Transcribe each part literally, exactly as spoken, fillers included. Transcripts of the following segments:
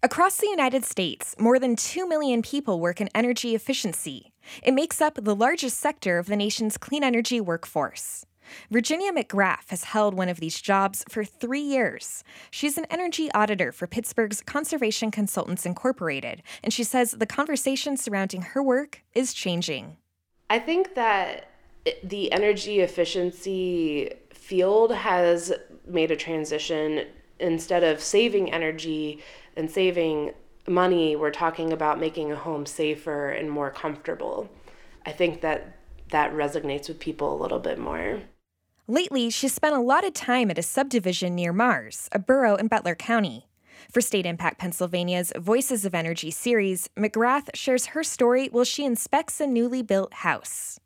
Across the United States, more than two million people work in energy efficiency. It makes up the largest sector of the nation's clean energy workforce. Virginia McGrath has held one of these jobs for three years. She's an energy auditor for Pittsburgh's Conservation Consultants Incorporated, and she says the conversation surrounding her work is changing. I think that the energy efficiency field has made a transition. Instead of saving energy and saving money, we're talking about making a home safer and more comfortable. I think that that resonates with people a little bit more. Lately, she's spent a lot of time at a subdivision near Mars, a borough in Butler County. For State Impact Pennsylvania's Voices of Energy series, McGrath shares her story while she inspects a newly built house.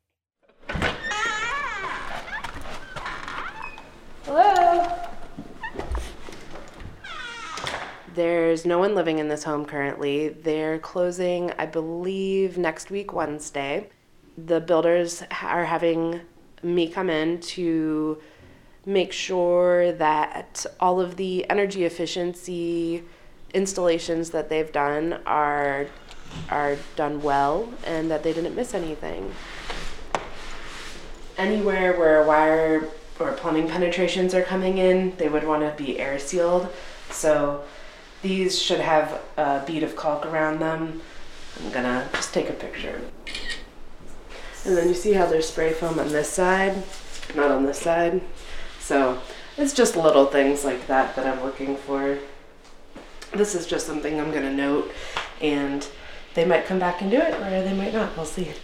Hello? There's no one living in this home currently. They're closing, I believe, next week, Wednesday. The builders are having me come in to make sure that all of the energy efficiency installations that they've done are are done well and that they didn't miss anything. Anywhere where wire or plumbing penetrations are coming in, they would want to be air sealed. So these should have a bead of caulk around them. I'm gonna just take a picture. And then you see how there's spray foam on this side, not on this side. So it's just little things like that that I'm looking for. This is just something I'm gonna note, and they might come back and do it, or they might not, we'll see.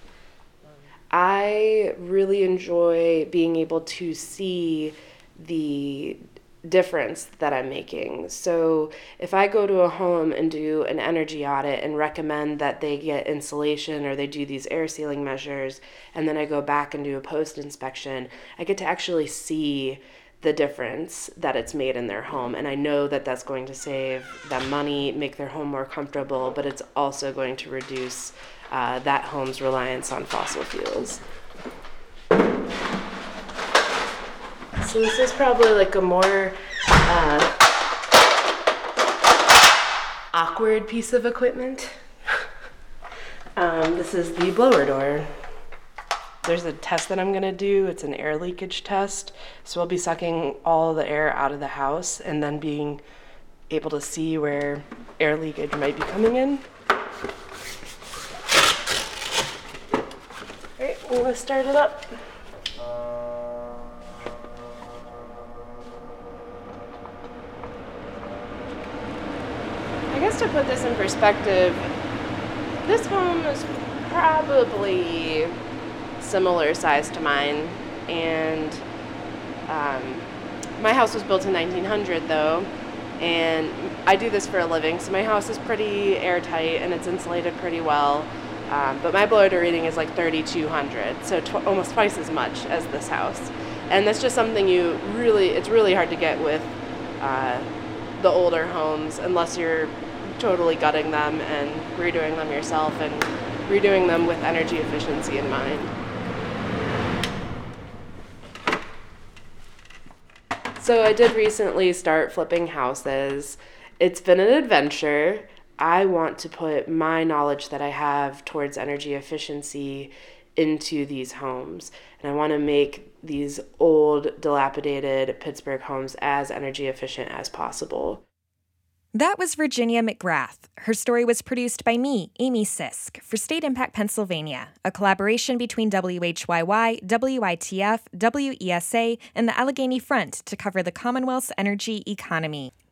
I really enjoy being able to see the difference that I'm making. So if I go to a home and do an energy audit and recommend that they get insulation or they do these air sealing measures, and then I go back and do a post inspection, I get to actually see the difference that it's made in their home. And I know that that's going to save them money, make their home more comfortable, but it's also going to reduce uh, that home's reliance on fossil fuels. So this is probably like a more uh, awkward piece of equipment. um, this is the blower door. There's a test that I'm going to do. It's an air leakage test. So I'll be sucking all the air out of the house and then being able to see where air leakage might be coming in. All right, we'll start it up. I guess to put this in perspective, this home is probably similar size to mine, and um, my house was built in nineteen hundred though, and I do this for a living, so my house is pretty airtight and it's insulated pretty well, um, but my blower door reading is like thirty-two hundred, so tw- almost twice as much as this house, and that's just something you really, it's really hard to get with uh, the older homes unless you're totally gutting them and redoing them yourself and redoing them with energy efficiency in mind. So I did recently start flipping houses. It's been an adventure. I want to put my knowledge that I have towards energy efficiency into these homes. And I want to make these old, dilapidated Pittsburgh homes as energy efficient as possible. That was Virginia McGrath. Her story was produced by me, Amy Sisk, for State Impact Pennsylvania, a collaboration between W H Y Y, W I T F, W E S A, and the Allegheny Front to cover the Commonwealth's energy economy.